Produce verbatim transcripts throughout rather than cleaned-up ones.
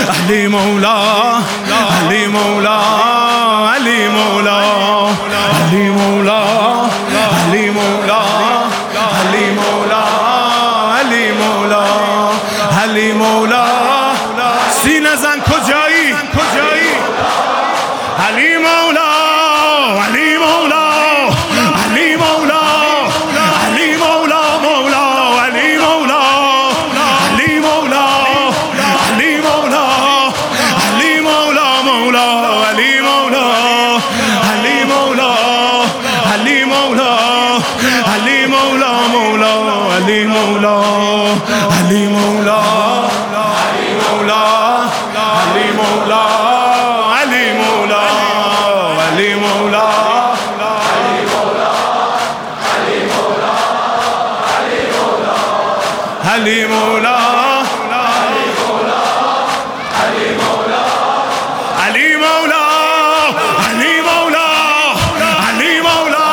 علی مولا علی مولا علی مولا علی مولا علی مولا علی مولا علی مولا علی مولا سینه زن کجایی کجایی علی مولا علی مولا علی مولا علی مولا مولا علی مولا علی مولا علی مولا علی مولا مولا علی مولا علی مولا علی مولا علی مولا مولا علی مولا علی مولا علی مولا علی مولا علی مولا علی مولا علی مولا علی مولا علی مولا علی مولا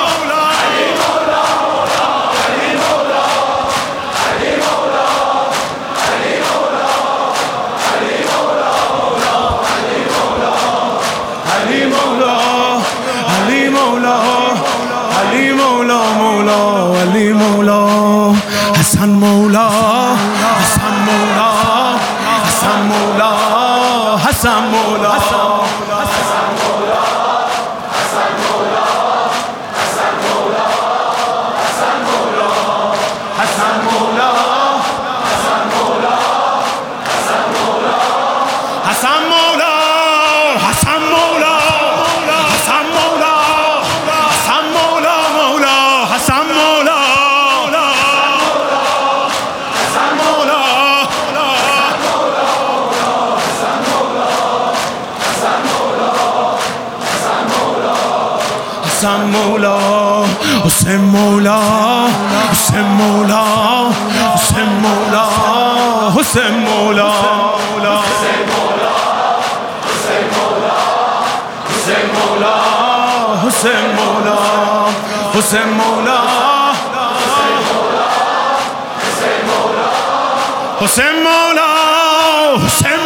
علی مولا علی مولا علی مولا مولا علی مولا حسن مولا حسن مولا حسن مولا حسن مولا حسن مولا حسن مولا حسن مولا حسن مولا حسن مولا حسن مولا حسن مولا حسن مولا حسن مولا حسن مولا حسن مولا مولا حسن مولا حسن مولا حسین مولا حسین مولا حسین مولا حسین مولا حسین مولا حسین مولا حسین مولا حسین مولا حسین مولا حسین مولا حسین مولا حسین